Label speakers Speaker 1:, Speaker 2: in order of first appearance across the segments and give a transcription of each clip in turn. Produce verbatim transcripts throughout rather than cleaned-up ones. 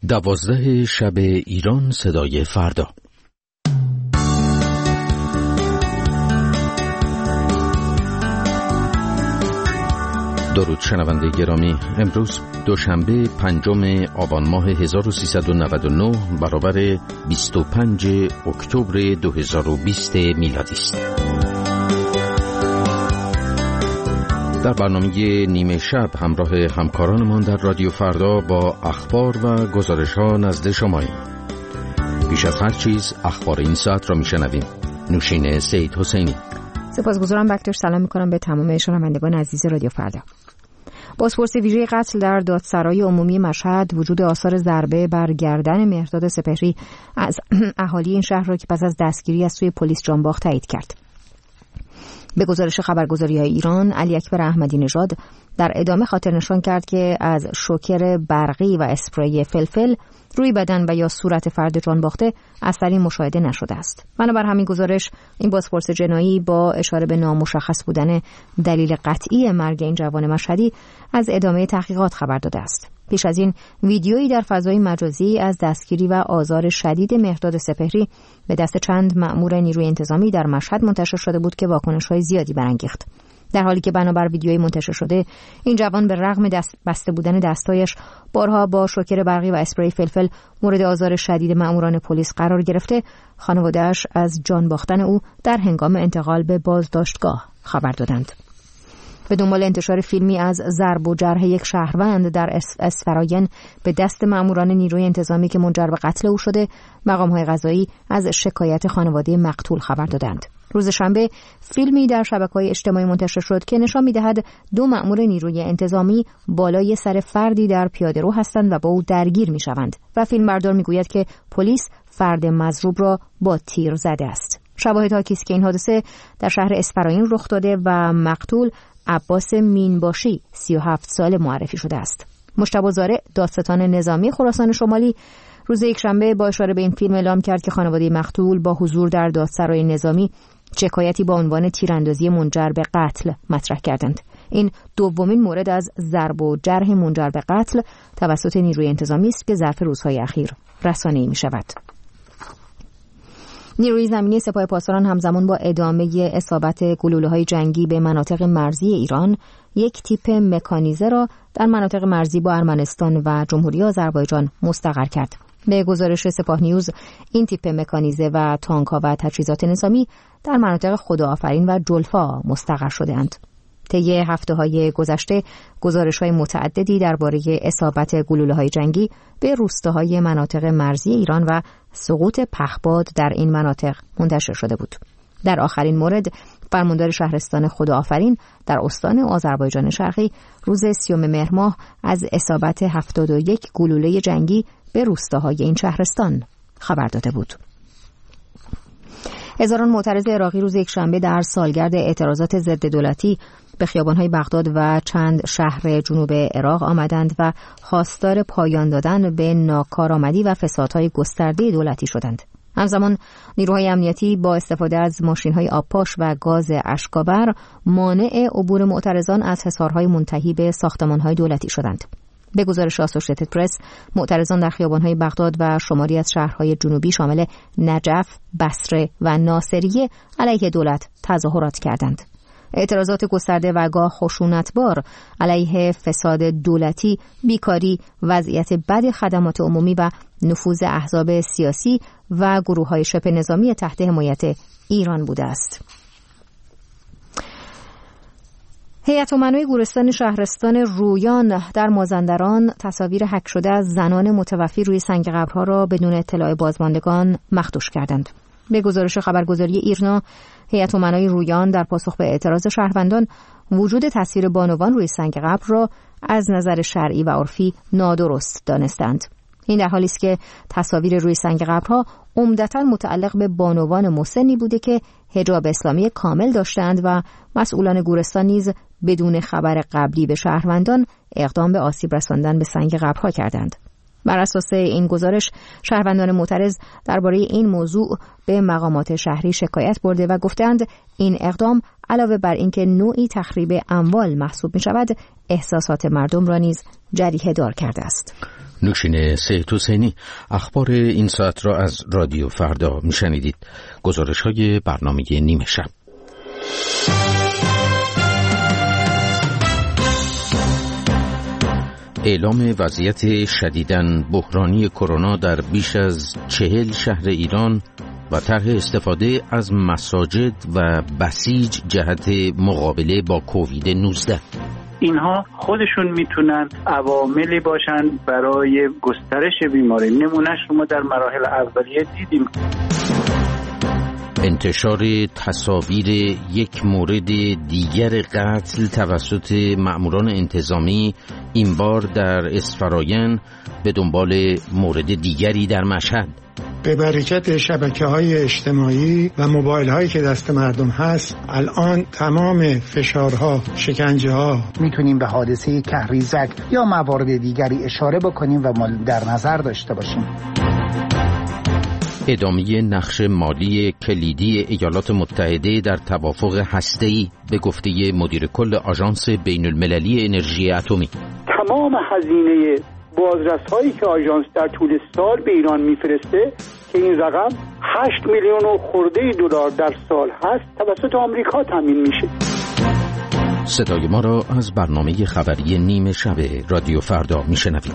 Speaker 1: دوازده شب ایران صدای فردا. درود شنونده گرامی، امروز دوشنبه پنجم آبان ماه هزار و سیصد و نود و نه برابر بیست و پنج اکتبر دو هزار و بیست میلادی است. در برنامه نیمه شب همراه همکارانمان در رادیو فردا با اخبار و گزارش‌ها نزد شماییم. بیش از هر چیز اخبار این ساعت را میشنویم. نوشین سید حسینی.
Speaker 2: سپاسگزارم بکتر. سلام میکنم به تمام شنوندگان عزیز رادیو فردا. بازپرسی ویژه قتل در دادسرای عمومی مشهد وجود آثار ضربه بر گردن مهرداد سپهری از اهالی این شهر را که پس از دستگیری از سوی پلیس جانباخت تایید کرد. به گزارش خبرگزاری‌های ایران، علی اکبر احمدی نژاد در ادامه خاطر نشان کرد که از شوکر برقی و اسپری فلفل روی بدن و یا صورت فرد جانباخته اثری مشاهده نشده است. بنابر همین گزارش، این بازپرس جنایی با اشاره به نامشخص بودن دلیل قطعی مرگ این جوان مشهدی از ادامه تحقیقات خبر داده است. پیش از این ویدیویی در فضای مجازی از دستگیری و آزار شدید مهرداد سپهری به دست چند مأمور نیروی انتظامی در مشهد منتشر شده بود که واکنش‌های زیادی برانگیخت. در حالی که بنابر ویدیوی منتشر شده، این جوان به رغم دست بسته بودن دستایش بارها با شوکر برقی و اسپری فلفل مورد آزار شدید مأموران پلیس قرار گرفته، خانواده‌اش از جان باختن او در هنگام انتقال به بازداشتگاه خبر دادند. به دنبال انتشار فیلمی از ضرب و جرح یک شهروند در اسفراین به دست مأموران نیروی انتظامی که منجر به قتل او شده، مقام‌های قضایی از شکایت خانواده مقتول خبر دادند. روز شنبه فیلمی در شبکه‌های اجتماعی منتشر شد که نشان می‌دهد دو مأمور نیروی انتظامی بالای سر فردی در پیاده‌رو هستند و با او درگیر می‌شوند و فیلمبردار می‌گوید که پلیس فرد مضروب را با تیر زده است. شواهد حاکی است که این حادثه در شهر اسفراین رخ داده و مقتول عباس مینباشی سی و هفت ساله معرفی شده است. مجتبی زارع، دادستان نظامی خراسان شمالی، روز یکشنبه با اشاره به این فیلم اعلام کرد که خانواده مقتول با حضور در دادسرای نظامی شکایتی با عنوان تیراندازی منجر به قتل مطرح کردند. این دومین مورد از ضرب و جرح منجر به قتل توسط نیروی انتظامی است که ظرف روزهای اخیر رسانه‌ای می‌شود. نیروی زمینی سپاه پاسداران همزمان با ادامه اصابت گلوله‌های جنگی به مناطق مرزی ایران، یک تیپ مکانیزه را در مناطق مرزی با ارمنستان و جمهوری آذربایجان مستقر کرد. به گزارش سپاه نیوز، این تیپ مکانیزه و تانک‌ها و تجهیزات نظامی در مناطق خداآفرین و جلفا مستقر شده‌اند. طی هفته‌های گذشته گزارش‌های متعددی درباره اصابت گلوله‌های جنگی به روستاهای مناطق مرزی ایران و سقوط پهپاد در این مناطق منتشر شده بود. در آخرین مورد، فرماندار شهرستان خداآفرین در استان آذربایجان شرقی روز سیوم مهر ماه از اصابت هفتاد و یک گلوله جنگی به روستاهای این شهرستان خبر داده بود. هزاران معترض عراقی روز یکشنبه در سالگرد اعتراضات ضد دولتی به خیابان‌های بغداد و چند شهر جنوب عراق آمدند و خواستار پایان دادن به ناکارآمدی و فسادهای گسترده دولتی شدند. همزمان نیروهای امنیتی با استفاده از ماشین‌های آبپاش و گاز اشک‌آور مانع عبور معترضان از حصارهای منتهی به ساختمان‌های دولتی شدند. به گزارش آسوشیتد پرس، معترضان در خیابان‌های بغداد و شماری از شهرهای جنوبی شامل نجف، بصره و ناصریه علیه دولت تظاهرات کردند. اعتراضات گسترده و گاه خشونتبار علیه فساد دولتی، بیکاری، وضعیت بد خدمات عمومی و نفوذ احزاب سیاسی و گروه‌های شبه نظامی تحت حمایت ایران بوده است. هیئت امنای گورستان شهرستان رویان در مازندران تصاویر حک شده از زنان متوفی روی سنگ قبرها را بدون اطلاع بازماندگان مخدوش کردند. به گزارش خبرگزاری ایرنا، هیئت امنای رویان در پاسخ به اعتراض شهروندان وجود تصویر بانوان روی سنگ قبر را از نظر شرعی و عرفی نادرست دانستند. این در حالی است که تصاویر روی سنگ قبرها عمدتاً متعلق به بانوان مسنی بوده که حجاب اسلامی کامل داشتند و مسئولان گورستان نیز بدون خبر قبلی به شهروندان اقدام به آسیب رساندن به سنگ قبرها کردند. بر اساس این گزارش شهروندان معترض درباره این موضوع به مقامات شهری شکایت برده و گفتند این اقدام علاوه بر اینکه نوعی تخریب اموال محسوب می شود، احساسات مردم را نیز جریحه دار کرده است.
Speaker 1: نوشین سید حسینی، اخبار این ساعت را از رادیو فردا می شنیدید. گزارش های برنامه نیمه شب. اعلام وضعیت شدیداً بحرانی کرونا در بیش از چهل شهر ایران و طرح استفاده از مساجد و بسیج جهت مقابله با کووید نوزده.
Speaker 3: اینها خودشون میتونن عواملی باشن برای گسترش بیماری. نمونهش رو ما در مراحل اولیه دیدیم.
Speaker 1: انتشار تصاویر یک مورد دیگر قتل توسط مأموران انتظامی، این بار در اسفراین به دنبال مورد دیگری در مشهد.
Speaker 4: به برکت شبکه‌های اجتماعی و موبایل‌هایی که دست مردم هست، الان تمام فشارها، شکنجه‌ها،
Speaker 5: میتونیم به حادثه کهریزک یا موارد دیگری اشاره بکنیم و در نظر داشته باشیم.
Speaker 1: ادامه نقش مالی کلیدی ایالات متحده در توافق هسته‌ای به گفته مدیر کل آژانس بین المللی انرژی اتمی.
Speaker 6: تمام هزینه بازرس‌هایی که آژانس در طول سال به ایران میفرسته که این رقم هشت میلیون و خورده دلار در سال هست، توسط آمریکا تامین میشه.
Speaker 1: صدای ما را از برنامه خبری نیمه شب رادیو فردا میشنوید.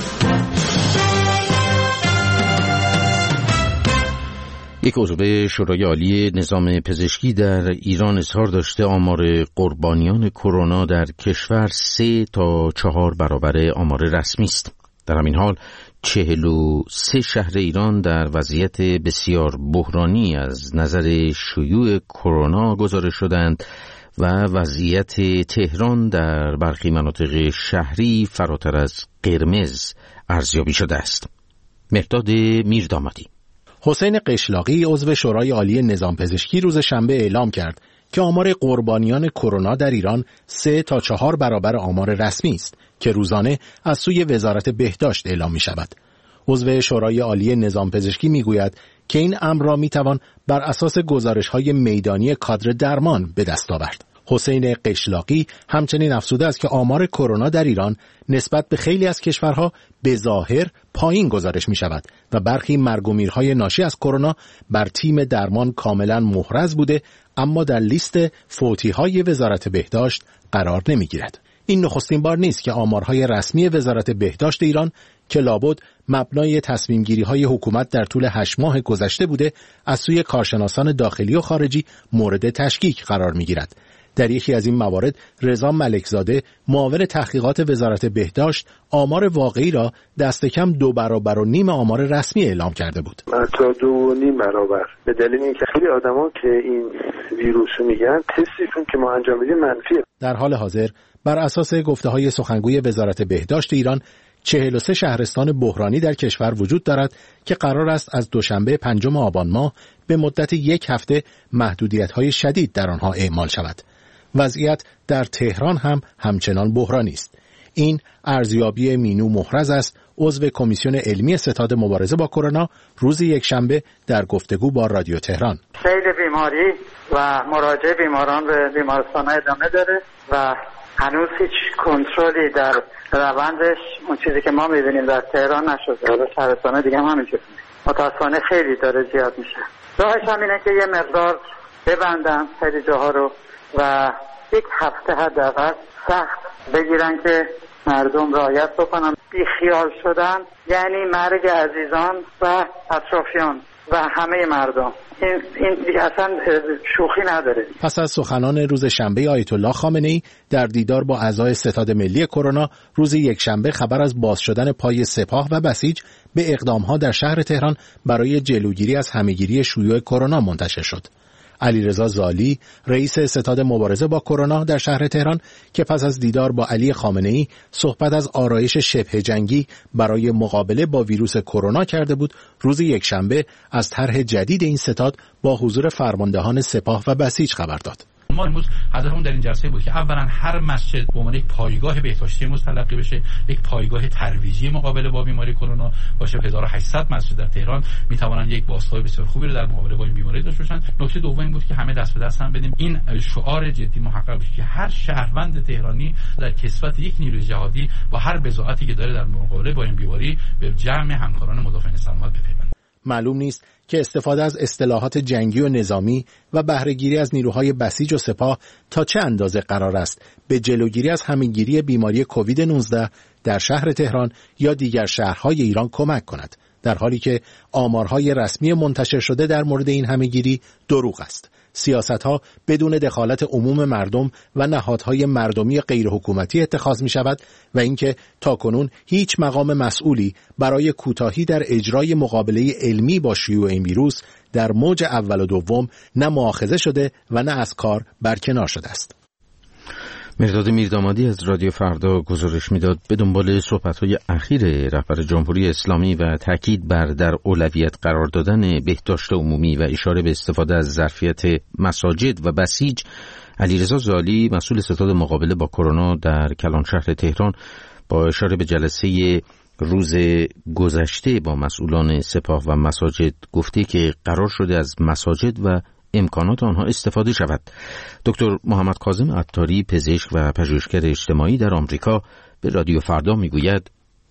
Speaker 1: یک عضو شورای عالی نظام پزشکی در ایران اظهار داشته آمار قربانیان کرونا در کشور سه تا چهار برابر آمار رسمی است. در همین حال چهل و سه شهر ایران در وضعیت بسیار بحرانی از نظر شیوع کرونا گزارش شدند و وضعیت تهران در برخی مناطق شهری فراتر از قرمز ارزیابی شده است. مهداد میردامادی.
Speaker 7: حسین قشلاقی عضو شورای عالی نظام پزشکی روز شنبه اعلام کرد که آمار قربانیان کرونا در ایران سه تا چهار برابر آمار رسمی است که روزانه از سوی وزارت بهداشت اعلام می شود. عضو شورای عالی نظام پزشکی می گوید که این امر را می توان بر اساس گزارش‌های میدانی کادر درمان به دست آورد. حسین قشلاقی همچنین افزوده است که آمار کرونا در ایران نسبت به خیلی از کشورها به ظاهر پایین گزارش می شود و برخی مرگ و میرهای ناشی از کرونا بر تیم درمان کاملا محرز بوده، اما در لیست فوتی‌های وزارت بهداشت قرار نمی گیرد. این نخستین بار نیست که آمارهای رسمی وزارت بهداشت ایران که لابد مبنای تصمیم گیری های حکومت در طول هشت ماه گذشته بوده، از سوی کارشناسان داخلی و خارجی مورد تشکیک قرار می گیرد. در یکی از این موارد رضا ملکزاده معاون تحقیقات وزارت بهداشت آمار واقعی را دست کم دو برابر و نیم آمار رسمی اعلام کرده بود.
Speaker 8: حتی دو و نیم برابر، به دلیل اینکه خیلی آدما که این ویروس رو میگن تستشون که ما انجام میدیم منفیه.
Speaker 7: در حال حاضر بر اساس گفته‌های سخنگوی وزارت بهداشت ایران چهل و سه شهرستان بحرانی در کشور وجود دارد که قرار است از دوشنبه پنجم آبان ماه به مدت یک هفته محدودیت‌های شدید در آنها اعمال شود. وضعیت در تهران هم همچنان بحرانی است. این ارزیابی مینو محرز است، عضو کمیسیون علمی ستاد مبارزه با کرونا، روز یکشنبه در گفتگو با رادیو تهران.
Speaker 6: سیل بیماری و مراجعه بیماران به بیمارستان‌ها ادامه داره و هنوز هیچ کنترلی در روندش اون چیزی که ما می‌بینیم در تهران نشده. حالا شهرستان‌ها دیگه هم همینجوری. متأسفانه خیلی داره زیاد میشه. راهش هم اینه که یه مقدار ببندن خیلی جاها رو و یک هفته حداقل سخت بگیرن که مردم رعایت بکنن. بی خیال شدن یعنی مرگ عزیزان و اطرافیان و همه مردم. این این اصلا شوخی نداره.
Speaker 7: پس از سخنان روز شنبه آیت الله خامنه‌ای در دیدار با اعضای ستاد ملی کرونا، روز یکشنبه خبر از باز شدن پای سپاه و بسیج به اقدام‌ها در شهر تهران برای جلوگیری از همه‌گیری شیوع کرونا منتشر شد. علیرضا زالی، رئیس ستاد مبارزه با کرونا در شهر تهران که پس از دیدار با علی خامنه‌ای صحبت از آرایش شبه جنگی برای مقابله با ویروس کرونا کرده بود، روز یکشنبه از طرح جدید این ستاد با حضور فرماندهان سپاه و بسیج خبر داد.
Speaker 9: ما امروز هدفمون در این جلسه بود که اولا هر مسجد به عنوان یک پایگاه بهداشتی امروز تلقی بشه، یک پایگاه ترویجی مقابله با بیماری کرونا باشه. هزار و هشتصد مسجد در تهران میتوانن یک بازتاب بسیار خوبی رو در مقابله با این بیماری داشته باشن. نکته دوم این بود که همه دست به دست هم بدیم این شعار جدی محقق بشه که هر شهروند تهرانی در کسوت یک نیروی جهادی با هر بضاعتی که داره در مقابله با این بیماری به جمع همکاران مدافعین سلامت بپیوند.
Speaker 7: معلوم نیست که استفاده از اصطلاحات جنگی و نظامی و بهره‌گیری از نیروهای بسیج و سپاه تا چه اندازه قرار است به جلوگیری از همه‌گیری بیماری کووید نوزده در شهر تهران یا دیگر شهرهای ایران کمک کند، در حالی که آمارهای رسمی منتشر شده در مورد این همه‌گیری دروغ است. سیاست‌ها بدون دخالت عموم مردم و نهادهای مردمی غیر حکومتی اتخاذ می‌شود و اینکه تاکنون هیچ مقام مسئولی برای کوتاهی در اجرای مقابله علمی با شیوع این ویروس در موج اول و دوم نه مؤاخذه شده و نه از کار برکنار شده است.
Speaker 1: مرداد میردامادی از رادیو فردا گزارش میداد. به دنبال صحبت‌های اخیر رهبر جمهوری اسلامی و تاکید بر در اولویت قرار دادن بهداشت عمومی و اشاره به استفاده از ظرفیت مساجد و بسیج، علیرضا زالی مسئول ستاد مقابله با کرونا در کلان شهر تهران با اشاره به جلسه روز گذشته با مسئولان سپاه و مساجد گفته که قرار شده از مساجد و امکانات آنها استفاده شود. دکتر محمد کاظم عطاری، پزشک و پژوهشگر اجتماعی در آمریکا، به رادیو فردا میگوید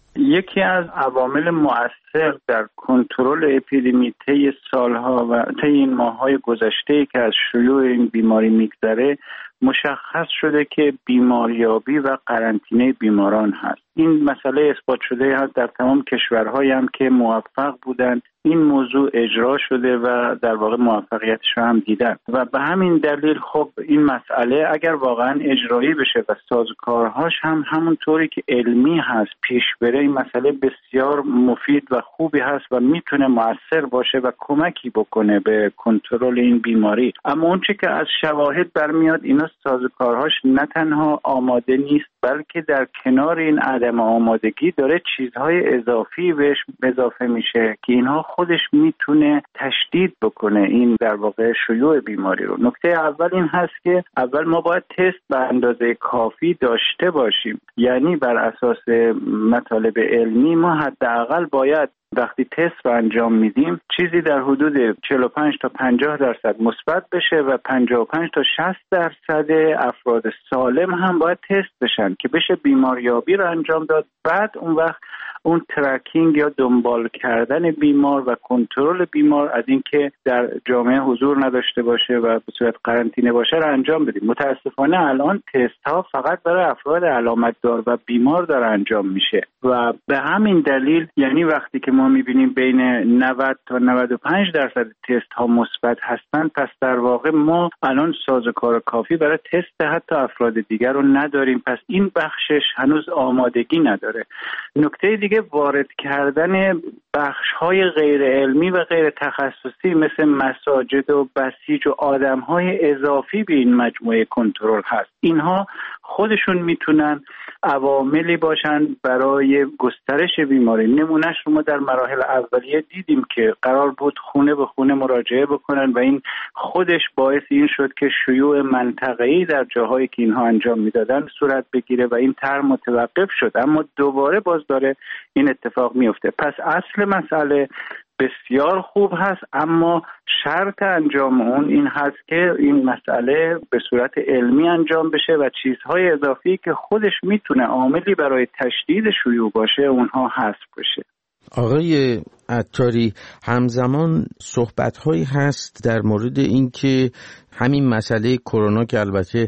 Speaker 3: یکی از عوامل مؤثر در کنترل اپیدمی طی سالها و طی این ماه‌های گذشته که از شیوع این بیماری میگذره مشخص شده که بیماریابی و قرنطینه بیماران هست. این مسئله اثبات شده هست در تمام کشورهایی هم که موفق بودن این موضوع اجرا شده و در واقع موفقیتش رو هم دیدن و به همین دلیل خب این مسئله اگر واقعا اجرایی بشه و سازوکارهاش هم همونطوری که علمی هست پیش بره، این مسئله بسیار مفید و خوبی هست و میتونه مؤثر باشه و کمکی بکنه به کنترل این بیماری. اما اون چی که از شواهد برمیاد اینا سازوکارهاش نه تنها آماده نیست بلکه در کنار این عدم آمادگی داره چیزهای اضافی بهش اضافه میشه که اینها خودش میتونه تشدید بکنه این در واقع شیوع بیماری رو. نکته اول این هست که اول ما باید تست به اندازه کافی داشته باشیم، یعنی بر اساس مطالب علمی ما حداقل باید وقتی تست رو انجام میدیم چیزی در حدود چهل و پنج تا پنجاه درصد مثبت بشه و پنجاه و پنج تا شصت درصد افراد سالم هم باید تست بشن که بشه بیماریابی رو انجام داد. بعد اون وقت اون ترکینگ یا دنبال کردن بیمار و کنترل بیمار از اینکه در جامعه حضور نداشته باشه و به صورت قرنطینه باشه رو انجام بدیم. متاسفانه الان تست ها فقط برای افراد علامت دار و بیمار داره انجام میشه و به همین دلیل یعنی وقتی که ما میبینیم بین نود تا نود و پنج درصد تست ها مثبت هستن، پس در واقع ما الان سازوکار کافی برای تست حتی افراد دیگر رو نداریم. پس این بخشش هنوز آمادگی نداره. نکته دیگه وارد کردن بخش‌های غیر علمی و غیر تخصصی مثل مساجد و بسیج و آدم‌های اضافی به این مجموعه کنترل هست. اینها خودشون میتونن عواملی باشن برای گسترش بیماری. نمونهش رو ما در مراحل اولیه دیدیم که قرار بود خونه به خونه مراجعه بکنن و این خودش باعث این شد که شیوع منطقه‌ای در جاهایی که اینها انجام میدادن صورت بگیره و این طرح متوقف شد، اما دوباره باز داره این اتفاق میفته. پس اصل مسئله بسیار خوب هست، اما شرط انجام اون این هست که این مسئله به صورت علمی انجام بشه و چیزهای اضافی که خودش میتونه عاملی برای تشدید شیوع باشه اونها حذف بشه.
Speaker 1: آقای عطاری، همزمان صحبت‌هایی هست در مورد اینکه همین مسئله کرونا که البته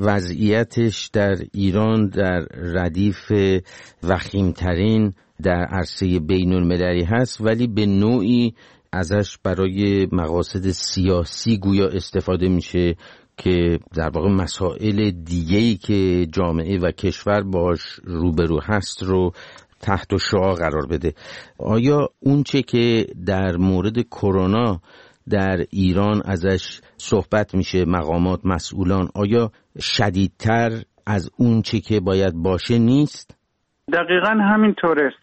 Speaker 1: وضعیتش در ایران در ردیف وخیمترین در عرصه بین المللی هست، ولی به نوعی ازش برای مقاصد سیاسی گویا استفاده میشه که در واقع مسائل دیگه‌ای که جامعه و کشور باش روبرو هست رو تحت شعاع قرار بده. آیا اون چه که در مورد کرونا در ایران ازش صحبت میشه مقامات مسئولان، آیا شدیدتر از اون چه که باید باشه نیست؟
Speaker 3: دقیقاً همینطوره.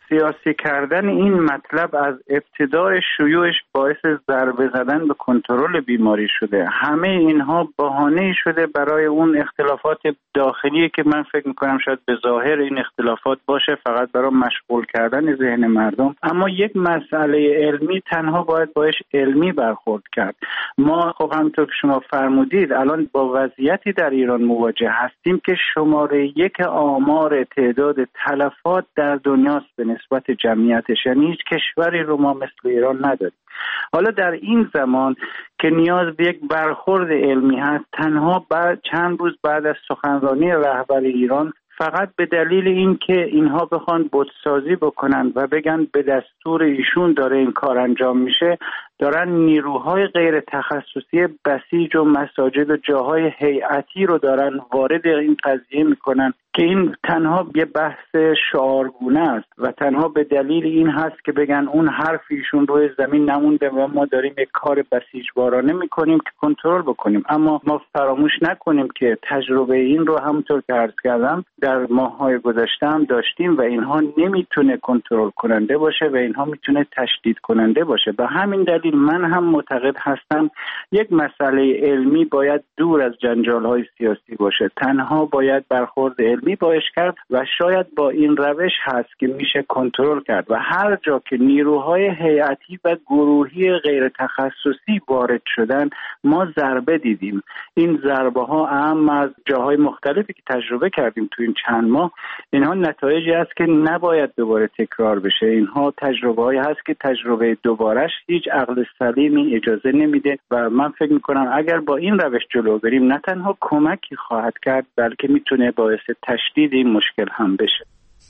Speaker 3: سیاسی کردن این مطلب از ابتدای شیوعش باعث ضربه زدن به کنترل بیماری شده. همه اینها بهانه‌ای شده برای اون اختلافات داخلی که من فکر میکنم شاید به ظاهر این اختلافات باشه فقط برای مشغول کردن ذهن مردم، اما یک مسئله علمی تنها باید باش علمی برخورد کرد. ما خب همونطور که شما فرمودید الان با وضعیتی در ایران مواجه هستیم که شماره یک آمار تعداد تلفات در دنیاست به نسبت جمعیتش، یعنی هیچ کشوری رو ما مثل ایران نداریم. حالا در این زمان که نیاز به یک برخورد علمی هست، تنها بعد چند روز بعد از سخنرانی رهبر ایران فقط به دلیل اینکه اینها بخوان بتسازی بکنن و بگن به دستور ایشون داره این کار انجام میشه، دارن نیروهای غیر تخصصی بسیج و مساجد و جاهای هیئتی رو دارن وارد این قضیه میکنن که این تنها یه بحث شعارگونه است و تنها به دلیل این هست که بگن اون حرف ایشون روی زمین نمونده و ما داریم یک کار بسیجوارانه میکنیم که کنترل بکنیم. اما ما فراموش نکنیم که تجربه این رو همونطور که عرض کردم در ماه‌های گذشته هم داشتیم و اینها نمیتونه کنترل کننده باشه و اینها میتونه تشدید کننده باشه. به همین دلیل من هم معتقد هستم یک مسئله علمی باید دور از جنجال‌های سیاسی باشه، تنها باید برخورد علمی باش کرد و شاید با این روش هست که میشه کنترل کرد و هر جا که نیروهای هیئتی و گروهی غیر تخصصی وارد شدن ما ضربه دیدیم. این ضربه ها اهم از جاهای مختلفی که تجربه کردیم تو این چند ماه، اینها نتایجی است که نباید دوباره تکرار بشه. اینها تجربه هایی هست که تجربه دوبارش هیچ عقل سلیمی اجازه نمیده و من فکر میکنم اگر با این روش جلو بریم نه تنها کمکی خواهد کرد بلکه میتونه باعث تشدید این مشکل هم بشه.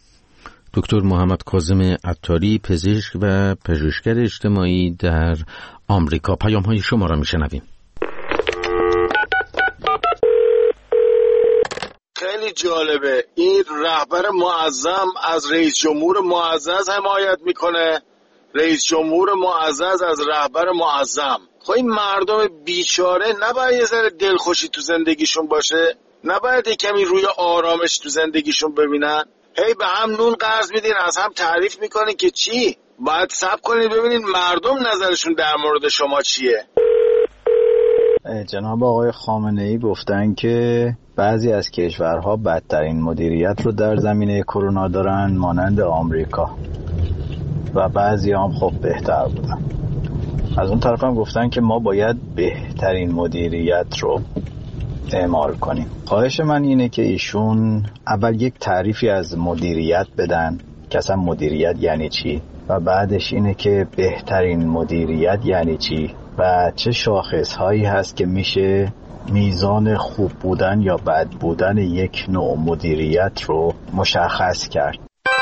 Speaker 1: دکتر محمد کاظم عطاری، پزشک و پژوهشگر اجتماعی در آمریکا، پیام های شما را میشنویم.
Speaker 10: خیلی جالبه، این رهبر معظم از رئیس جمهور معزز حمایت میکنه، رئیس جمهور معزز از رهبر معظم. خب این مردم بیچاره نباید یه ذره دلخوشی تو زندگیشون باشه؟ نباید یه کمی روی آرامش تو زندگیشون ببینن؟ هی به هم نون قرض میدین، از هم تعریف میکنین که چی؟ باید صبر کنید ببینید مردم نظرشون در مورد شما چیه.
Speaker 11: جناب آقای خامنه‌ای گفتن که بعضی از کشورها بدترین مدیریت رو در زمینه کرونا دارن مانند آمریکا و بعضی هم خب بهتر بودن. از اون طرف هم گفتن که ما باید بهترین مدیریت رو اعمال کنیم. خواهش من اینه که ایشون اول یک تعریفی از مدیریت بدن که اصلا مدیریت یعنی چی و بعدش اینه که بهترین مدیریت یعنی چی و چه شاخصهایی هست که میشه میزان خوب بودن یا بد بودن یک نوع مدیریت رو مشخص کرد.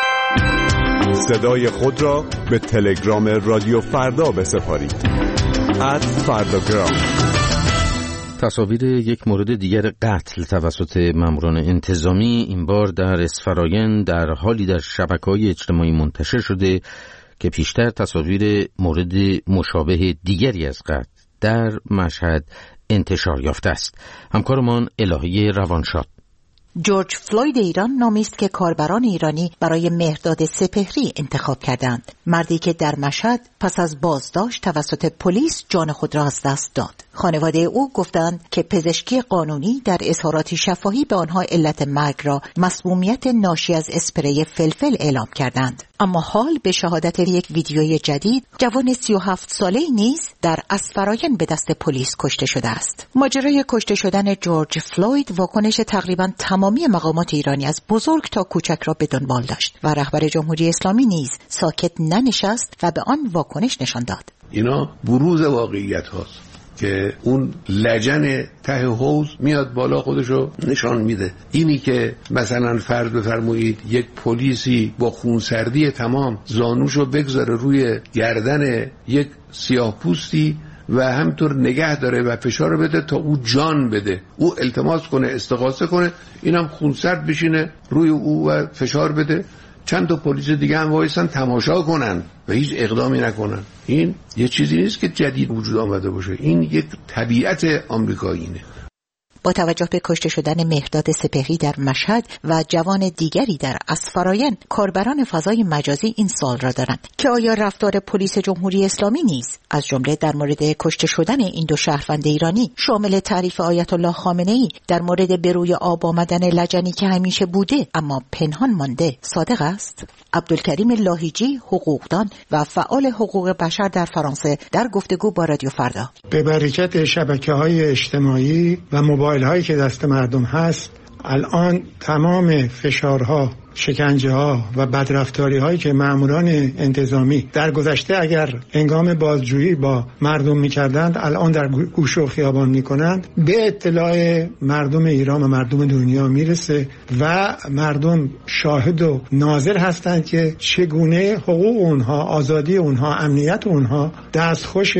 Speaker 12: صدای خود را به تلگرام رادیو فردا بسپارید. ات فرداگرام.
Speaker 1: تصاویر یک مورد دیگر قتل توسط ماموران انتظامی این بار در اسفراین در حالی در شبکه‌های اجتماعی منتشر شده که پیشتر تصاویر مورد مشابه دیگری از قتل در مشهد انتشار یافته است. همکارمان الهی روانشاد.
Speaker 13: جورج فلوید ایران نامی است که کاربران ایرانی برای مهرداد سپهری انتخاب کردند. مردی که در مشهد پس از بازداشت توسط پلیس جان خود را از دست داد. خانواده او گفتند که پزشکی قانونی در اظهاراتی شفاهی به آنها علت مرگ را مسمومیت ناشی از اسپری فلفل اعلام کردند. اما حال به شهادت یک ویدیوی جدید جوان سی و هفت ساله نیز در اسفراین به دست پلیس کشته شده است. ماجرای کشته شدن جورج فلوید واکنش تقریبا تمامی مقامات ایرانی از بزرگ تا کوچک را به دنبال داشت و رهبر جمهوری اسلامی نیز ساکت ننشست و به آن واکنش نشان داد.
Speaker 14: اینا بروز واقعیت هاست که اون لجن ته حوض میاد بالا خودشو نشان میده. اینی که مثلا فرض بفرمایید یک پلیسی با خونسردی تمام زانوشو بگذاره روی گردن یک سیاه‌پوستی و همطور نگه داره و فشار بده تا او جان بده، او التماس کنه، استغاثه کنه، اینم خونسرد بشینه روی او و فشار بده، چند تا پلیس دیگه هم وایسن تماشا کنن و هیچ اقدامی نکنن. این یه چیزی نیست که جدید وجود آمده باشه، این یک طبیعت آمریکاییه.
Speaker 13: با توجه به کشته شدن مهرداد سپهری در مشهد و جوان دیگری در اسفراین، کاربران فضای مجازی این سوال را دارند که آیا رفتار پلیس جمهوری اسلامی نیز از جمله در مورد کشته شدن این دو شهروند ایرانی شامل تعریف آیت الله خامنه‌ای در مورد به روی آب آمدن لجنی که همیشه بوده اما پنهان مانده صادق است؟ عبدالکریم لاهیجی، حقوقدان و فعال حقوق بشر در فرانسه، در گفتگو با رادیو فردا.
Speaker 4: به برکت شبکه‌های اجتماعی و موبایل‌هایی که دست مردم هست، الان تمام فشارها، شکنجه ها و بدرفتاری هایی که ماموران انتظامی در گذشته اگر هنگام بازجویی با مردم میکردند الان در گوش و خیابان میکنند به اطلاع مردم ایران و مردم دنیا میرسه و مردم شاهد و ناظر هستند که چگونه حقوق اونها، آزادی اونها، امنیت اونها دستخوش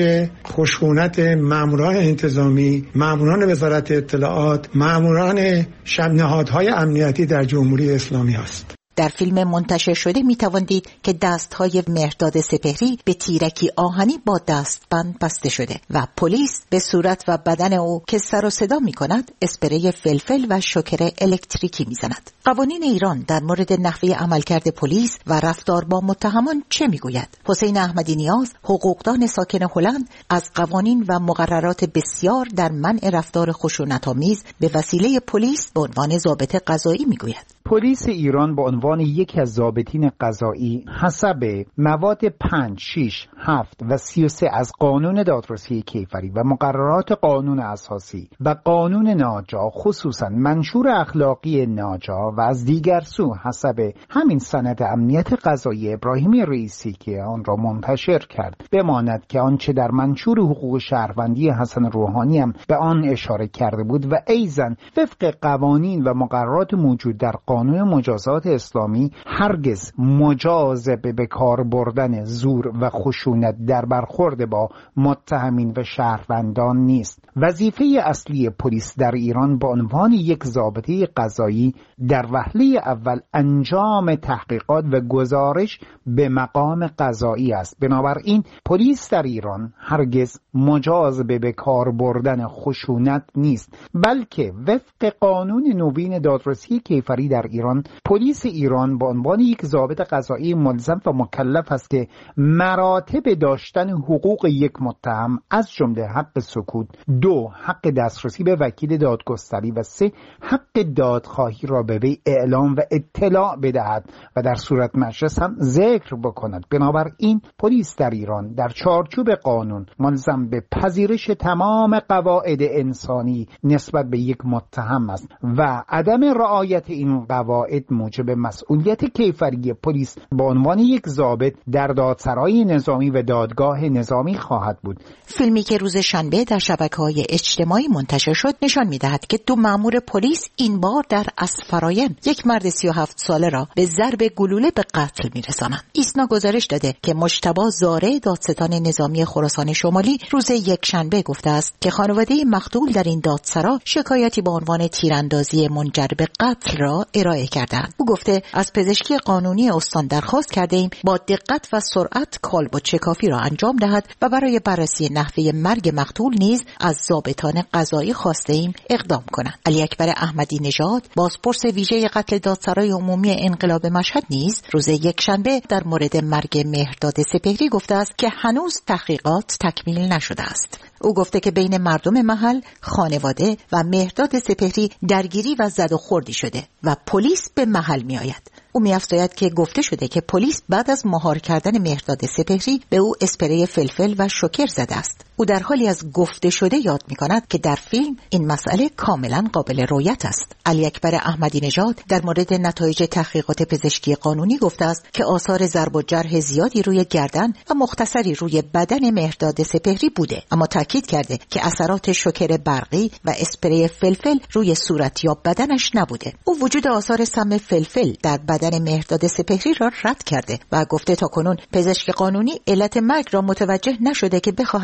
Speaker 4: خشونت ماموران انتظامی، ماموران وزارت اطلاعات، ماموران شب نهادهای امنیتی در جمهوری اسلامی است.
Speaker 13: در فیلم منتشر شده می توان دید که دستهای مهرداد سپهری به تیرکی آهنی با دستبند بسته شده و پلیس به صورت و بدن او که سر و صدا می کند اسپری فلفل و شوکر الکتریکی می زند. قوانین ایران در مورد نحوه عملکرد پلیس و رفتار با متهمان چه می گوید؟ حسین احمدی نیاز، حقوقدان ساکن هلند، از قوانین و مقررات بسیار در منع رفتار خشونت‌آمیز به وسیله پلیس به عنوان ضابط قضایی می گوید.
Speaker 5: پلیس ایران به عنوان یکی از ضابطین قضایی حسب مواد پنج، شش، هفت و سی و سه از قانون دادرسی کیفری و مقررات قانون اساسی و قانون ناجا، خصوصا منشور اخلاقی ناجا و از دیگر سو حسب همین سند امنیت قضایی ابراهیم رئیسی که آن را منتشر کرد، بماند که آنچه در منشور حقوق شهروندی حسن روحانی هم به آن اشاره کرده بود و ایضاً وفق قوانین و مقررات موجود در قانون مجازات اسلامی هرگز مجاز به کار بردن زور و خشونت در برخورد با متهمین و شهروندان نیست. وظیفه اصلی پلیس در ایران به عنوان یک ضابطه قضایی در وهله اول انجام تحقیقات و گزارش به مقام قضایی است. بنابراین پلیس در ایران هرگز مجاز به کار بردن خشونت نیست، بلکه وفق قانون نوین دادرسی کیفری در ایران، پلیس ایران به عنوان یک ضابط قضایی ملزم و مکلف است که مراتب داشتن حقوق یک متهم از جمله حق سکوت، دو حق دسترسی به وکیل دادگستری و سه حق دادخواهی را به وی اعلام و اطلاع بدهد و در صورت مجلس هم ذکر بکند. بنابراین پلیس در ایران در چارچوب قانون ملزم به پذیرش تمام قواعد انسانی نسبت به یک متهم است و عدم رعایت این قواعد موجب مسئولیت کیفری پلیس به عنوان یک ضابط در دادسرای نظامی و دادگاه نظامی خواهد بود.
Speaker 13: فیلمی که روز شنبه در شبکه‌های اجتماعی منتشر شد نشان می‌دهد که دو مأمور پلیس این بار در اسفراین یک مرد سی و هفت ساله را به ضرب گلوله به قتل می‌رسانند. ایسنا گزارش داده که مجتبی زاره، دادستان نظامی خراسان شمالی، روز یکشنبه گفته است که خانواده مقتول در این دادسرا شکایتی با عنوان تیراندازی منجر به قتل را ارائه کردند. او گفته از پزشکی قانونی استان درخواست کرده ایم با دقت و سرعت کالبد شکافی را انجام دهد و برای بررسی نحوه مرگ مقتول نیز از ضابطان قضایی خواسته ایم اقدام کنند. علی اکبر احمدی نژاد، بازپرس ویژه قتل دادسرای عمومی انقلاب مشهد، نیز روز یکشنبه در مورد مرگ مهرداد سپهری گفته است که هنوز تحقیقات تکمیل نشده است. او گفته که بین مردم محل، خانواده و مهرداد سپهری درگیری و زد و خوردی شده و پلیس به محل می آید. او می افزاید که گفته شده که پلیس بعد از مهار کردن مهرداد سپهری به او اسپری فلفل و شوکر زده است. او در حالی از گفته شده یاد می کند که در فیلم این مسئله کاملا قابل رویت است. علی اکبر احمدی نژاد در مورد نتایج تحقیقات پزشکی قانونی گفته است که آثار ضرب و جرح زیادی روی گردن و مختصری روی بدن مهرداد سپهری بوده، اما تاکید کرده که اثرات شوکر برقی و اسپری فلفل روی صورت یا بدنش نبوده. او وجود آثار سم فلفل در بدن مهرداد سپهری را رد کرده و گفته تاکنون پزشک قانونی علت مرگ را متوجه نشده که بخواهد اظهار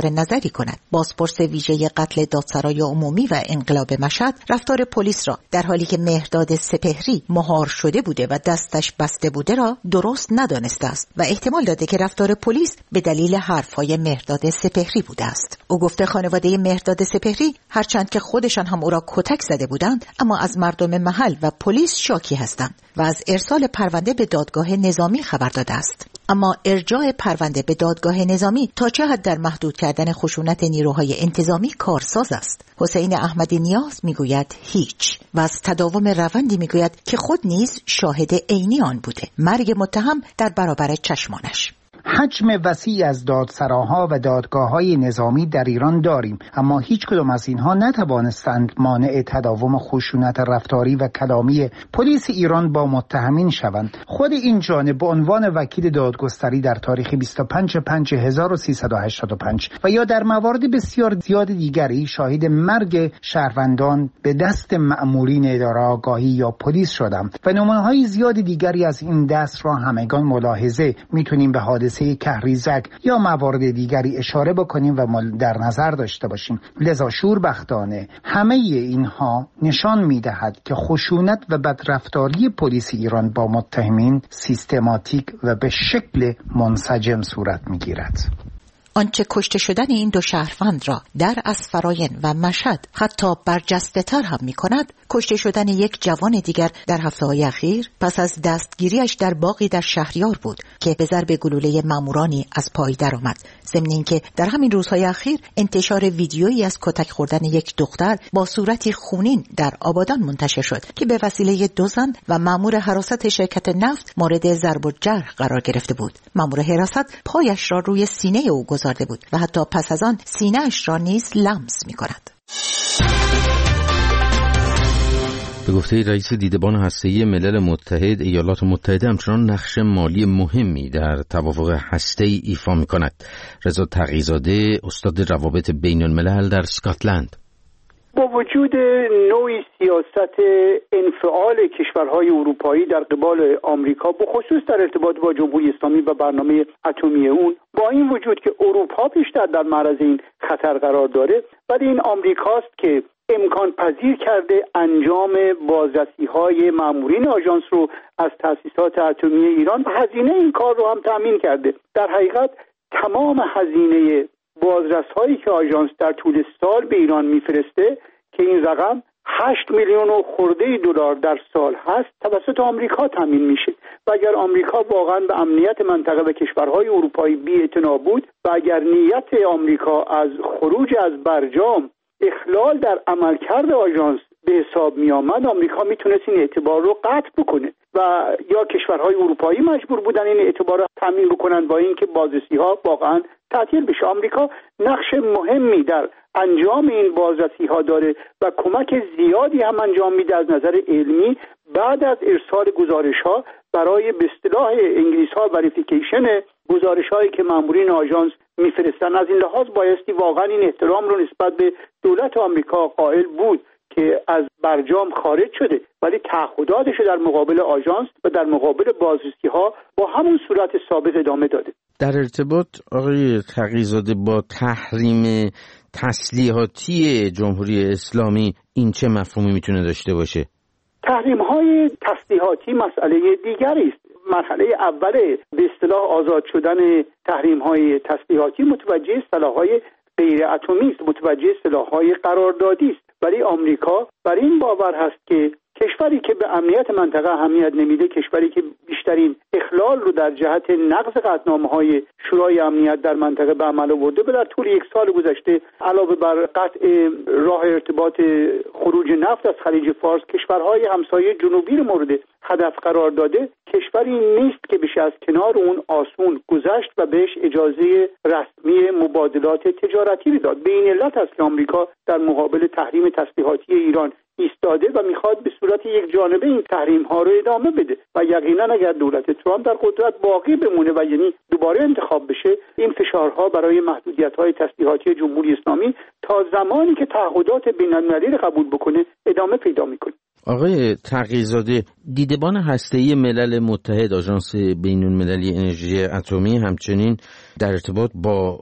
Speaker 13: اظهار نظری کند. بازپرس ویژه قتل دادسرای عمومی و انقلاب مشهد رفتار پلیس را در حالی که مهرداد سپهری مهار شده بوده و دستش بسته بوده را درست ندانسته است و احتمال داده که رفتار پلیس به دلیل حرفهای مهرداد سپهری بوده است. او گفته خانواده مهرداد سپهری هرچند که خودشان هم او را کتک زده بودند، اما از مردم محل و پلیس شاکی هستند و از ارسال پرونده به دادگاه نظامی خبر داده است. اما ارجاع پرونده به دادگاه نظامی تا چه حد در محدود کردن خشونت نیروهای انتظامی کارساز است؟ حسین احمدی نیاز میگوید هیچ و از تداوم روندی میگوید که خود نیز شاهد عینی آن بوده. مرگ متهم در برابر چشمانش.
Speaker 5: حجم وسیع از دادسراها و دادگاه‌های نظامی در ایران داریم، اما هیچ کدام از اینها نتوانستند مانع تداوم خشونت رفتاری و کلامی پلیس ایران با متهمین شوند. خود این جانب به عنوان وکیل دادگستری در تاریخ بیست و پنج پنج هزار و سیصد و هشتاد و پنج و یا در موارد بسیار زیاد دیگری شاهد مرگ شهروندان به دست مأمورین اداره آگاهی یا پلیس شدم و نمونه‌های زیاد دیگری از این دست را همگان ملاحظه میتونیم به حادثه کهریزک یا موارد دیگری اشاره بکنیم و در نظر داشته باشیم. لذا شوربختانه همه اینها نشان میدهد که خشونت و بدرفتاری پلیس ایران با متهمین سیستماتیک و به شکل منسجم صورت میگیرد.
Speaker 13: آنچه کشته شدن این دو شهروند را در اسفراین و مشهد حتی برجسته تر هم می کند، کشته شدن یک جوان دیگر در هفته های اخیر پس از دستگیریش در باغی در شهریار بود که به ضرب گلوله مامورانی از پای در آمد. ضمن اینکه در همین روزهای اخیر انتشار ویدیویی از کتک خوردن یک دختر با صورتی خونین در آبادان منتشر شد که به وسیله دو زن و مامور حراست شرکت نفت مورد ضرب و جرح قرار گرفته بود. مامور حراست پایش را روی سینه او گذارده بود و حتی پس از آن سینه‌اش را نیز لمس می‌کند.
Speaker 1: به گفته رئیس دیدبان هسته‌ای ملل متحد، ایالات متحده همچنان نقش مالی مهمی در توافق هسته‌ای ایفا می‌کند. رضا تقی‌زاده، استاد روابط بین‌الملل در اسکاتلند:
Speaker 15: با وجود نوعی سیاست انفعال کشورهای اروپایی در قبال آمریکا، به خصوص در ارتباط با جمهوری اسلامی و برنامه اتمی اون، با این وجود که اروپا بیشتر در معرض این خطر قرار داره، ولی این آمریکاست که امکان پذیر کرده انجام بازرسی‌های مامورین آژانس رو از تأسیسات اتمی ایران و هزینه این کار رو هم تأمین کرده. در حقیقت تمام هزینه بازرس‌هایی که آژانس در طول سال به ایران میفرسته که این رقم هشت میلیون و خورده دلار در سال هست، توسط آمریکا تامین میشه و اگر آمریکا واقعا به امنیت منطقه و کشورهای اروپایی بی‌اعتنا بود و اگر نیت آمریکا از خروج از برجام اخلال در عملکرد آژانس به حساب می آمد، آمریکا میتونست این اعتبار رو قطع بکنه و یا کشورهای اروپایی مجبور بودن این اعتبار رو تامین بکنن با اینکه بازرسی ها واقعا تعطیل بشه. آمریکا نقش مهمی در انجام این بازرسی ها داره و کمک زیادی هم انجام میده از نظر علمی بعد از ارسال گزارش ها برای به اصطلاح انگلیس ها وریفیکیشن گزارش هایی که مامورین آژانس میفرستن. از این لحاظ بایستی واقعا این احترام رو نسبت به دولت آمریکا قائل بود که از برجام خارج شده، ولی تعهداتش در مقابل آژانس و در مقابل بازرسی ها با همون صورت سابق ادامه داده.
Speaker 1: در ارتباط آقای تقی‌زاده با تحریم تسلیحاتی جمهوری اسلامی، این چه مفهومی میتونه داشته باشه؟
Speaker 15: تحریم های تسلیحاتی مسئله دیگری است. مرحله اول به اصطلاح آزاد شدن تحریم های تسلیحاتی متوجه سلاح‌های غیر اتمی است، متوجه سلاح‌های قراردادی است، ولی آمریکا بر این باور هست که کشوری که به امنیت منطقه اهمیت نمیده، کشوری که بیشترین اخلال رو در جهت نقض قطعنامه‌های شورای امنیت در منطقه به عمل آورده و در طول یک سال گذشته علاوه بر قطع راه ارتباط خروج نفت از خلیج فارس، کشورهای همسایه جنوبی رو مورد هدف قرار داده، کشوری نیست که بشه از کنار اون آسون گذشت و بهش اجازه رسمی مبادلات تجارتی رو داد. به این علت است که آمریکا در مقابل تحریم تسلیحاتی ایران ایستاده و میخواد به صورت یک جانبه این تحریم ها رو ادامه بده و یقینا اگر دولت ترامپ در قدرت باقی بمونه و یعنی دوباره انتخاب بشه، این فشارها برای محدودیت های تسلیحاتی جمهوری اسلامی تا زمانی که تعهدات بین‌المللی رو قبول بکنه ادامه پیدا میکنه.
Speaker 1: آقای تقی‌زاده، دیدبان هسته‌ای ملل متحد، آژانس بین‌المللی انرژی اتمی، همچنین در ارتباط با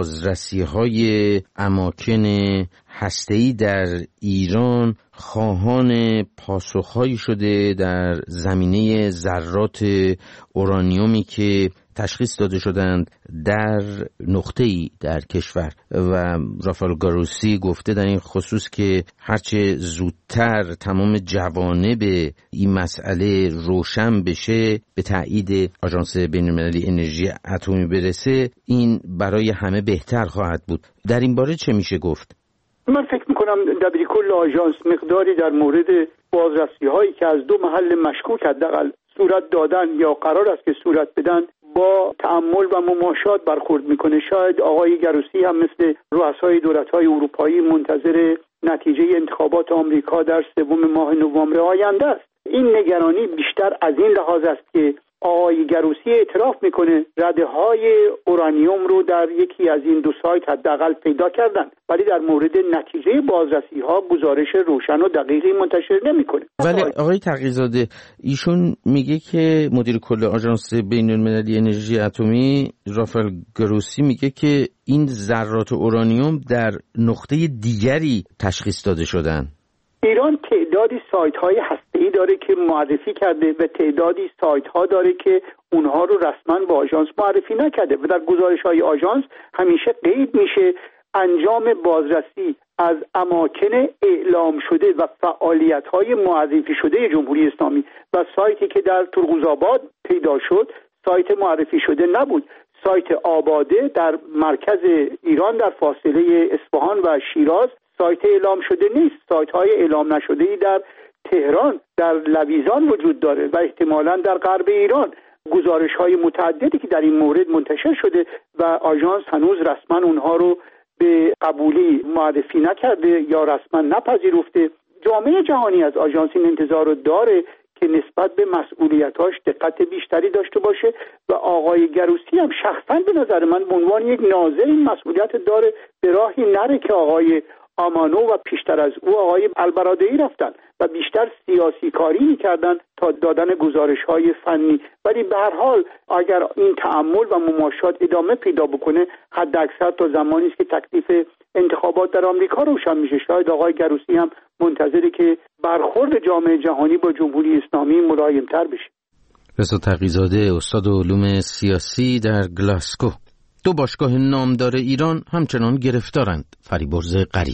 Speaker 1: بازرسی‌های اماکن هسته‌ای در ایران خواهان پاسخ‌هایی شده در زمینه ذرات اورانیومی که تشخیص داده شدند در نقطه‌ای در کشور و رافائل گروسی گفته در این خصوص که هرچه زودتر تمام جوانب این مسئله روشن بشه، به تایید آژانس بین‌المللی انرژی اتمی برسه، این برای همه بهتر خواهد بود. در این باره چه میشه گفت؟
Speaker 15: من فکر میکنم دبیرکل آژانس مقداری در مورد بازرسی هایی که از دو محل مشکوک حداقل صورت دادن یا قرار است که صورت بدن با تأمل و مماشات برخورد میکنه. شاید آقای گروسی هم مثل رؤسای دولت‌های اروپایی منتظر نتیجه انتخابات آمریکا در سوم ماه نوامبر آینده است. این نگرانی بیشتر از این لحاظ است که آقای گروسی اعتراف میکنه رده‌های اورانیوم رو در یکی از این دو سایت حداقل پیدا کردن، ولی در مورد نتیجه بازرسی‌ها گزارش روشن و دقیقی منتشر نمیکنه.
Speaker 1: ولی آقای تقی‌زاده، ایشون میگه که مدیر کل آژانس بین‌المللی انرژی اتمی رافائل گروسی میگه که این ذرات اورانیوم در نقطه دیگری تشخیص داده شدن.
Speaker 15: ایران تعدادی سایت‌های هسته‌ای داره که معرفی کرده و تعدادی سایت‌ها داره که اونها رو رسما به آژانس معرفی نکرده و در گزارش‌های آژانس همیشه قید میشه انجام بازرسی از اماکن اعلام شده و فعالیت‌های معرفی شده جمهوری اسلامی و سایتی که در ترقوزآباد پیدا شد سایت معرفی شده نبود. سایت آباده در مرکز ایران در فاصله اصفهان و شیراز سایت اعلام شده نیست. سایت های اعلام نشده ای در تهران، در لویزان وجود داره و احتمالاً در غرب ایران. گزارش های متعددی که در این مورد منتشر شده و آژانس هنوز رسما اونها رو به قبولی معرفی نکرده یا رسما نپذیرفته. جامعه جهانی از آژانس این انتظار رو داره که نسبت به مسئولیتاش دقت بیشتری داشته باشه و آقای گروسی هم شخصا به نظر من به عنوان یک ناظر این مسئولیت داره، به راهی نره که آقای آمانو و پیشتر از او آقای البرادعی رفتن و بیشتر سیاسی کاری میکردن تا دادن گزارش های فنی. ولی به هر حال اگر این تأمل و مماشات ادامه پیدا بکنه، حد اکثر تا زمانی است که تکلیف انتخابات در آمریکا روشن میشه. شاید آقای گروسی هم منتظره که برخورد جامعه جهانی با جمهوری اسلامی ملایم‌تر بشه.
Speaker 1: رضا تقی‌زاده، استاد علوم سیاسی در گلاسکو. دو باشگاه نامدار ایران همچنان گرفتارند. فریبرز غریب.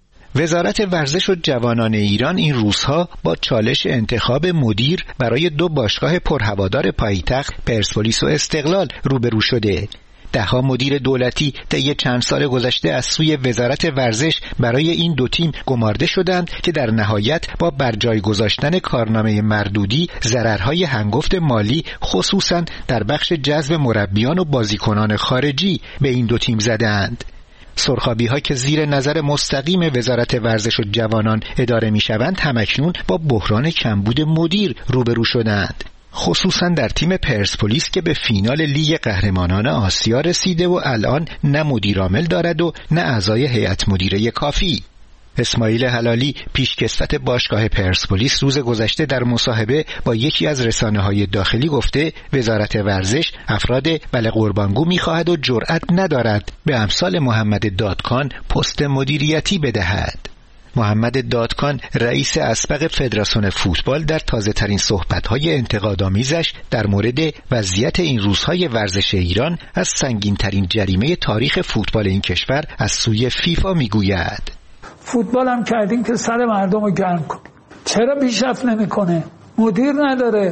Speaker 5: وزارت ورزش و جوانان ایران این روزها با چالش انتخاب مدیر برای دو باشگاه پرهوادار پایتخت پرسپولیس و استقلال روبرو شده. دهها مدیر دولتی طی چند سال گذشته از سوی وزارت ورزش برای این دو تیم گمارده شدند که در نهایت با برجای گذاشتن کارنامه مردودی ضررهای هنگفت مالی خصوصا در بخش جذب مربیان و بازیکنان خارجی به این دو تیم زدند. سرخابی ها که زیر نظر مستقیم وزارت ورزش و جوانان اداره می شوند همکنون با بحران کمبود مدیر روبرو شدند، خصوصا در تیم پرسپولیس که به فینال لیگ قهرمانان آسیا رسیده و الان نه مدیر عامل دارد و نه اعضای هیئت مدیره کافی. اسماعیل حلالی پیشکسوت باشگاه پرسپولیس روز گذشته در مصاحبه با یکی از رسانه‌های داخلی گفته وزارت ورزش افراد بله قربانگو می‌خواهد و جرأت ندارد به امثال محمد دادکان پست مدیریتی بدهد. محمد دادکان رئیس اسبق فدراسیون فوتبال در تازه ترین صحبت‌های انتقادآمیزش در مورد وضعیت این روزهای ورزش ایران از سنگین ترین جریمه تاریخ فوتبال این کشور از سوی فیفا میگوید.
Speaker 16: فوتبال هم کردیم که سر مردم رو گرم کنیم. چرا پیشرفت نمیکنه؟ مدیر نداره،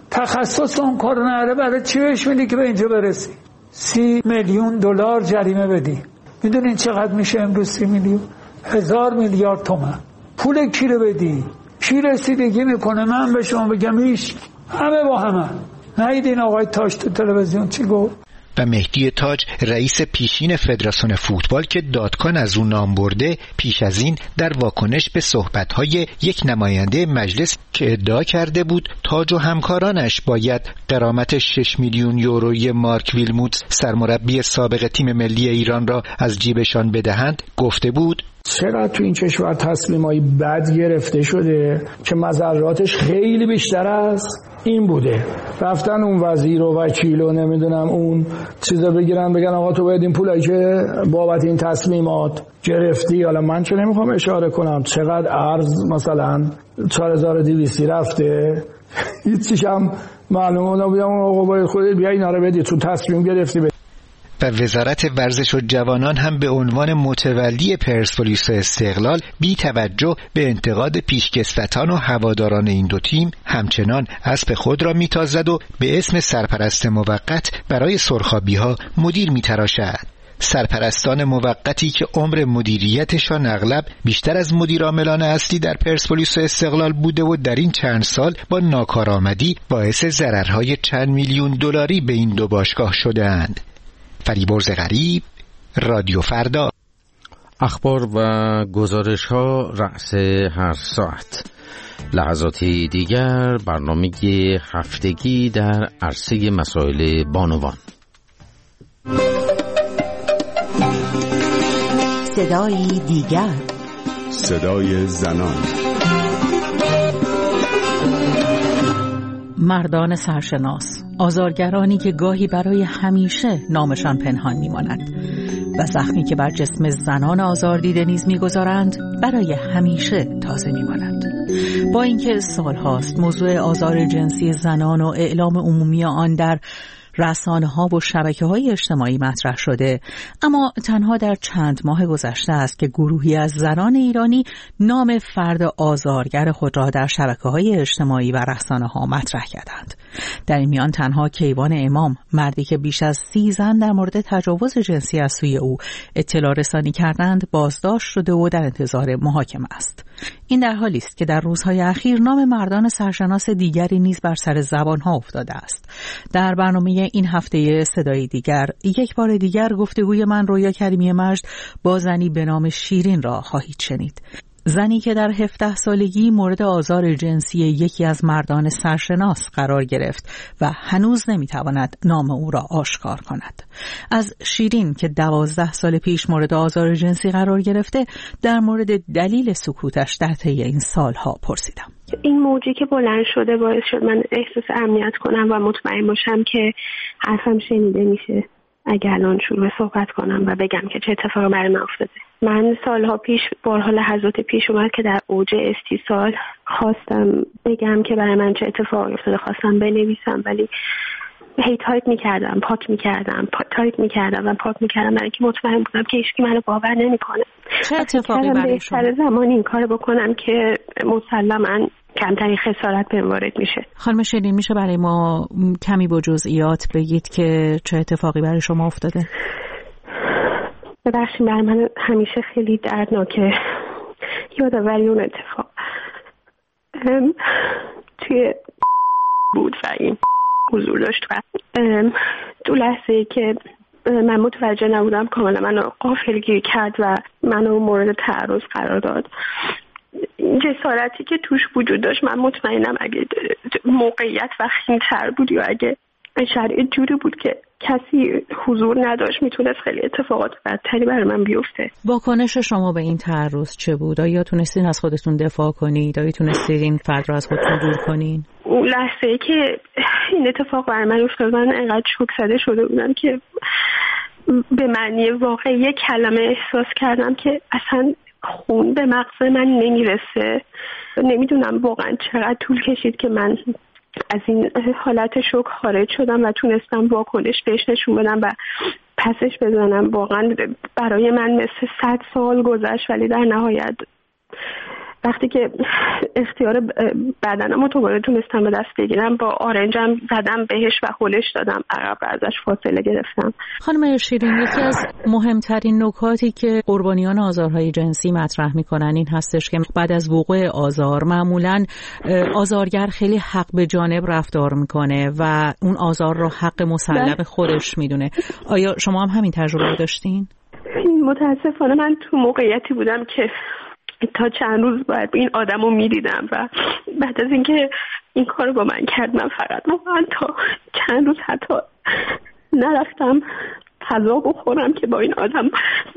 Speaker 16: تخصص اون کار نداره، برای چی بهش میدی که به اینجا برسی؟ سی میلیون دلار جریمه بدی. میدونین چقدر میشه امروز؟ سی میلیون هزار میلیارد تومان. پول کی رو بدی؟ کی رسیدگی میکنه؟ من به شما بگم هیچ، همه با همه. ندیدین آقای تاج تو تلویزیون چی گفت؟
Speaker 5: و مهدی تاج رئیس پیشین فدراسیون فوتبال که دادکان از اون نام برده پیش از این در واکنش به صحبت‌های یک نماینده مجلس که ادعا کرده بود تاج و همکارانش باید غرامت شش میلیون یورویی مارک ویلموتس سرمربی سابق تیم ملی ایران را از جیبشان بدهند گفته بود
Speaker 16: چقدر تو این کشور تصمیمای بد گرفته شده که مضراتش خیلی بیشتر از این بوده. رفتن اون وزیر و وکیل و نمیدونم اون چیزا بگیرن بگن آقا تو باید این پولایی که بابت این تصمیمات گرفتی، حالا من چه نمیخوام اشاره کنم چقدر ارز مثلا چهار هزار و دویست رفته، هیچیش هم معلومه نبودم آقا باید خودت بیا اینا رو بدی تو تصمیم گرفتی بدی.
Speaker 5: و وزارت ورزش و جوانان هم به عنوان متولی پرسپولیس و استقلال بی توجه به انتقاد پیشکسوتان و هواداران این دو تیم همچنان اسب خود را میتازد و به اسم سرپرست موقت برای سرخابی ها مدیر میتراشد. سرپرستان موقتی که عمر مدیریتشان اغلب بیشتر از مدیرعاملان اصلی در پرسپولیس و استقلال بوده و در این چند سال با ناکارآمدی باعث ضررهای چند میلیون دلاری به این دو باشگاه شده‌اند. فریبرز غریب، رادیو فردا.
Speaker 1: اخبار و گزارش ها رأس هر ساعت. لحظاتی دیگر برنامه هفتگی در عرصه مسائل بانوان.
Speaker 13: صدای دیگر،
Speaker 12: صدای زنان.
Speaker 17: مردان سرشناس، آزارگرانی که گاهی برای همیشه نامشان پنهان می‌ماند و زخمی که بر جسم زنان آزار دیده نیز می‌گذارند برای همیشه تازه می‌ماند. با اینکه سال‌هاست موضوع آزار جنسی زنان و اعلام عمومی آن در رسانه‌ها و شبکه‌های اجتماعی مطرح شده، اما تنها در چند ماه گذشته است که گروهی از زنان ایرانی نام فرد آزارگر خود را در شبکه‌های اجتماعی و رسانه‌ها مطرح کردند. در این میان تنها کیوان امام، مردی که بیش از سی زن در مورد تجاوز جنسی از سوی او اطلاع رسانی کردند، بازداشت شده و در انتظار محاکمه است. این در حالی است که در روزهای اخیر نام مردان سرشناس دیگری نیز بر سر زبان‌ها افتاده است. در برنامه این هفته صدای دیگر یک بار دیگر گفتگوی من رویا کریمی مجد با زنی به نام شیرین را خواهید شنید. زنی که در هفده سالگی مورد آزار جنسی یکی از مردان سرشناس قرار گرفت و هنوز نمیتواند نام او را آشکار کند. از شیرین که دوازده سال پیش مورد آزار جنسی قرار گرفته در مورد دلیل سکوتش در طی این سالها پرسیدم.
Speaker 18: این موجی که بلند شده باعث شد من احساس امنیت کنم و مطمئن باشم که حرفم شنیده میشه اگر الان شروع صحبت کنم و بگم که چه اتفاقی برای من افتاده. من سالها پیش بارها لحظات پیش اومد که در اوج استیصال خواستم بگم که برای من چه اتفاقی افتاده، خواستم بنویسم ولی هی تایپ میکردم، پاک میکردم، تایپ میکردم و پاک میکردم برای اینکه مطمئن بودم که هیچکی منو باور نمیکنه.
Speaker 17: چه اتفاقی برای شما؟
Speaker 18: بهتر زمانی این کار بکنم که مسلماً کمترین خسارت بهم وارد میشه.
Speaker 17: خانم شیرین، میشه برای ما کمی با جزئیات بگید که چه اتفاقی برای شما افتاده؟
Speaker 18: ببخشید، برای من همیشه خیلی دردناکه یادآوری اون اتفاق. توی بود و این حضور داشت و دو لحظه که من متوجه نبودم کاملا منو غافلگیر کرد و منو مورد تعرض قرار داد. جسارتی که توش وجود داشت، من مطمئنم اگه موقعیت وخیم‌تر بود یا اگه شرایط جوری بود که کسی حضور نداشت میتونست خیلی اتفاقات بدتری برای من بیفته.
Speaker 17: واکنش شما به این تعرض چه بود؟ آیا تونستین از خودتون دفاع کنید؟ آیا تونستین این فرد رو از خودتون دور کنین؟
Speaker 18: اون لحظه که این اتفاق برای من افتاد من انقدر شوک زده شده بودم که به معنی واقعی یک کلمه احساس کردم که اصلا خون به مغز من نمیرسه. نمیدونم واقعا چقدر طول کشید که من از این حالت شوک خارج شدم و تونستم واکنش بهش نشون بدم و پسش بزنم. واقعا برای من مثل صد سال گذشت، ولی در نهایت وقتی که اختیار بدنم رو دوباره تونستم به دست بگیرم با آرنجم زدم بهش و هلش دادم، عقب ازش فاصله گرفتم.
Speaker 17: خانم شیرین، یکی از مهمترین نکاتی که قربانیان آزارهای جنسی مطرح میکنن این هستش که بعد از وقوع آزار معمولاً آزارگر خیلی حق به جانب رفتار میکنه و اون آزار رو حق مسلم خودش میدونه. آیا شما هم همین تجربه داشتین؟
Speaker 18: متاسفانه من تو موقعیتی بودم که تا چند روز باید این آدم رو میدیدم و بعد از اینکه این کار رو با من کرد من فقط واقعا تا چند روز حتی نرفتم غذا بخورم که با این آدم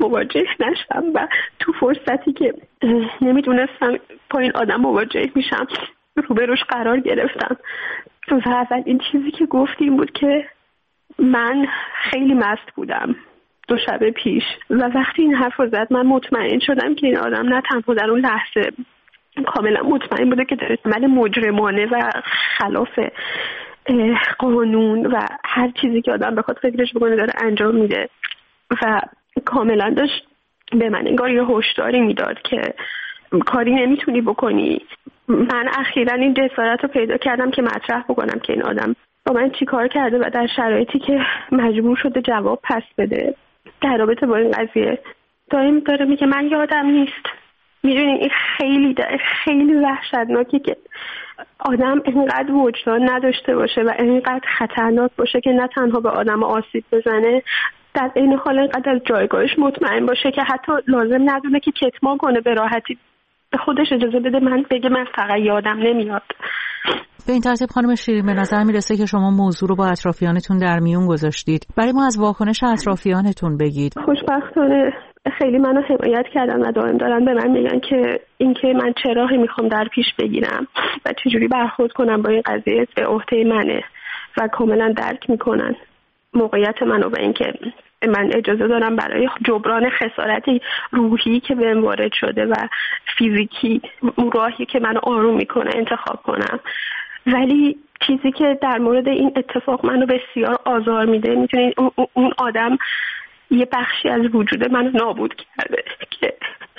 Speaker 18: مواجه نشم و تو فرصتی که نمیدونستم با این آدم مواجه میشم روبروش قرار گرفتم. و اول این چیزی که گفتیم بود که من خیلی مست بودم دو شب پیش و وقتی این حرف رو زد من مطمئن شدم که این آدم نه تنها در اون لحظه کاملا مطمئن بوده که داره عمل مجرمانه و خلاف قانون و هر چیزی که آدم بخواد فکرش بکنه داره انجام میده و کاملا داشت به من انگار یه هشداری میداد که کاری نمیتونی بکنی. من اخیراً این جسارت رو پیدا کردم که مطرح بکنم که این آدم با من چی کار کرده و در شرایطی که مجبور شده جواب پس بده در رابطه با این قضیه دائم داره میگه من یادم نیست. میدونی این خیلی خیلی وحشتناکه که آدم اینقدر وجدان نداشته باشه و اینقدر خطرناک باشه که نه تنها به آدم آسیب بزنه، در این حال اینقدر از جایگاهش مطمئن باشه که حتی لازم ندونه که کتمان کنه، به راحتی به خودش اجازه بده من بگه من فقط یادم نمیاد.
Speaker 17: به این ترتیب خانم شیرین به نظر میرسه که شما موضوع رو با اطرافیانتون در میون گذاشتید. برای ما از واکنش اطرافیانتون بگید.
Speaker 18: خوشبختانه خیلی منو حمایت کردن و دائم دارن به من میگن که اینکه من چه راهی میخوام در پیش بگیرم و چجوری برخورد کنم با این قضیه به عهده منه و کاملا درک میکنن موقعیت منو و اینکه من اجازه دارم برای جبران خسارتی روحی که بهم وارد شده و فیزیکی اون راهی که منو آروم میکنه انتخاب کنم. ولی چیزی که در مورد این اتفاق منو بسیار آزار میده، میدونید اون آدم یه بخشی از وجود منو نابود کرده که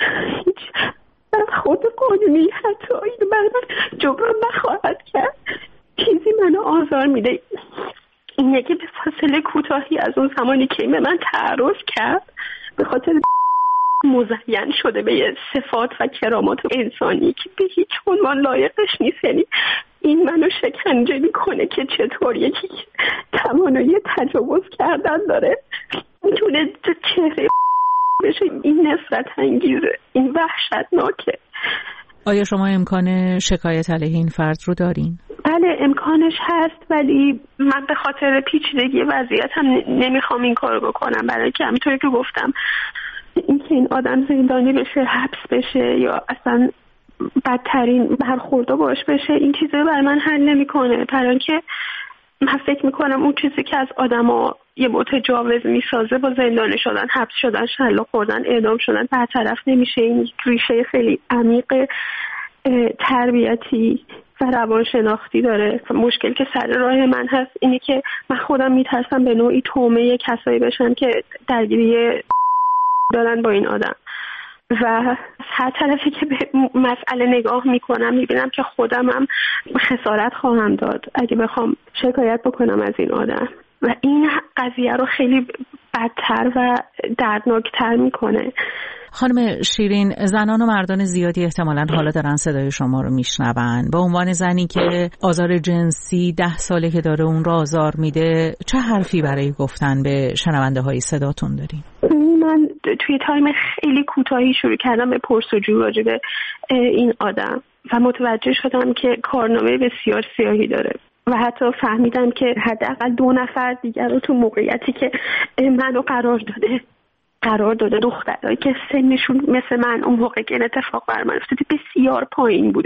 Speaker 18: خود قانونی حتی این من جبران نخواهد کرد. چیزی منو آزار میده اینه که به فاصله کوتاهی از اون زمانی که به من تعرض کرد به خاطر مزین شده به یه صفات و کرامات انسانی که به هیچ عنوان لایقش نیست. یعنی این منو شکنجه میکنه که چطور یکی توانایی تجاوز کردن داره میتونه چهره بشه. این نفرت انگیزه، این وحشتناکه.
Speaker 17: آیا شما امکان شکایت علیه این فرد رو دارین؟
Speaker 18: بله امکانش هست، ولی من به خاطر پیچیدگی وضعیت هم نمیخوام این کارو بکنم، برای که همینطوری که گفتم اینکه این آدم زندانی بشه، حبس بشه یا اصلا بدترین برخوردا باش بشه، این چیزا برای من حل نمیکنه. برای که من فکر میکنم اون چیزی که از آدما یه متجاوز میسازه با زندانی شدن، حبس شدن، شلاق خوردن، اعدام شدن برطرف نمیشه. این ریشه خیلی عمیق تربیتی و روانشناختی داره. مشکل که سر راه من هست اینه که من خودم میترسم به نوعی تومه کسایی بشن که درگیری دارن با این آدم و هر طرفی که به مسئله نگاه میکنم میبینم که خودم هم خسارت خواهم داد اگه بخوام شکایت بکنم از این آدم و این قضیه رو خیلی بدتر و دردناکتر میکنه.
Speaker 17: خانم شیرین، زنان و مردان زیادی احتمالاً حالا دارن صدای شما رو میشنون. به عنوان زنی که آزار جنسی ده ساله که داره اون رو آزار میده، چه حرفی برای گفتن به شنونده های صداتون دارین؟
Speaker 18: من توی تایم خیلی کوتاهی شروع کردم به پرسجو راجع به این آدم و متوجه شدم که کارنامه بسیار سیاهی داره و حتی فهمیدم که حداقل دو نفر دیگر رو تو موقعیتی که منو قرار داده قرار داده دخترایی که سنشون مثل من اون موقع که این اتفاق بر من افتاده بسیار پایین بوده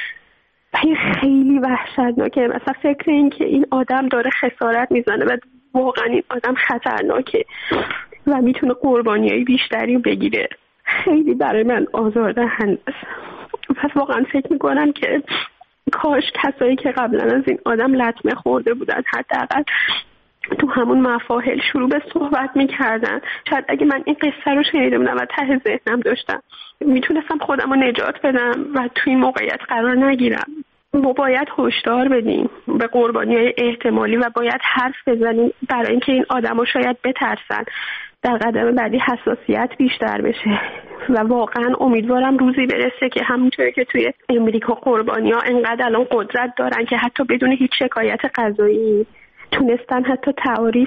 Speaker 18: و این خیلی وحشتناکه. مثلا فکر این که این آدم داره خسارت میزنه و واقعا این آدم خطرناکه و میتونه قربانیای بیشتری بگیره خیلی برای من آزاردهنده است. پس واقعا فکر میکنم که کاش کسایی که قبلا از این آدم لطمه خورده بودن حداقل تو همون مفاهل شروع به صحبت میکردن. شاید اگه من این قصه رو شنیده بودم و ته ذهنم داشتم میتونستم خودم رو نجات بدم و توی این موقعیت قرار نگیرم. ما باید هشدار بدیم به قربانیای احتمالی و باید حرف بزنیم برای اینکه این آدما شاید بترسن در قدم بعدی حساسیت بیشتر بشه و واقعا امیدوارم روزی برسه که همونطوری که توی امریکا قربانی‌ها انقدر الان قدرت دارن که حتی بدون هیچ شکایت قضایی تونستن حتی تعریف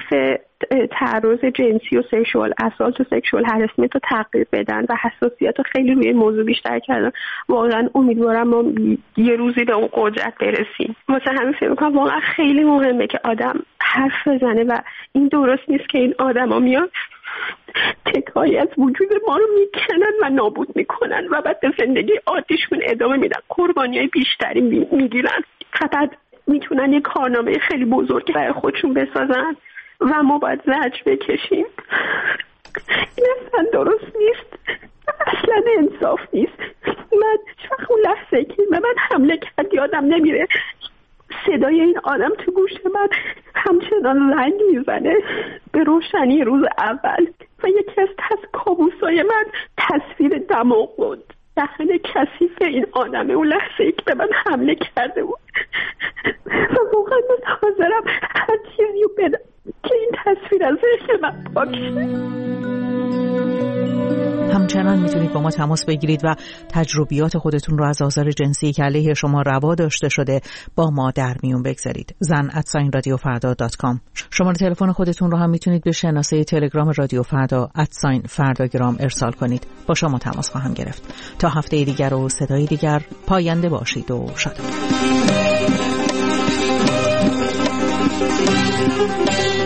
Speaker 18: تعرض جنسی و سکشوال اسالت و سکشوال هراسمنت رو تغییر بدن و حساسیت رو خیلی روی موضوع بیشتر کردن. واقعا امیدوارم ما یه روزی به اون قدرت برسیم. واسه همین فکر می‌کنم واقعا خیلی مهمه که آدم حرف بزنه و این درست نیست که این آدما میان تکرار بخشهایی از وجود ما رو میکنن و نابود میکنن و بعد به زندگی عادیشون ادامه میدن، قربانی های بیشتری میگیرن. فقط میتونن یه کارنامه خیلی بزرگ برای خودشون بسازن و ما باید زجر بکشیم. این اصلا درست نیست، اصلا انصاف نیست. من چخ اون لحظه که به من حمله کرد یادم نمیره، صدای این آدم تو گوش من همچنان رنگ میزنه به روشنی روز اول و یکی از تص کابوسای من تصویر دماغ بود، دهن کثیف این آدم اون لحظه ای که به من حمله کرده بود و واقعا من حاضرم هر چیزی رو بدم که این تصویر از ذهن من پاک شه.
Speaker 17: همچنان میتونید با ما تماس بگیرید و تجربیات خودتون رو از آزار جنسی که علیه شما روا داشته شده با ما در میون بگذارید. زن ات رادیو فردا دات کام. شماره تلفن خودتون رو هم میتونید به شناسه تلگرام رادیو فردا ات فرداگرام ارسال کنید. با شما تماس خواهم گرفت. تا هفته دیگر و صدای دیگر پاینده باشید و شاد.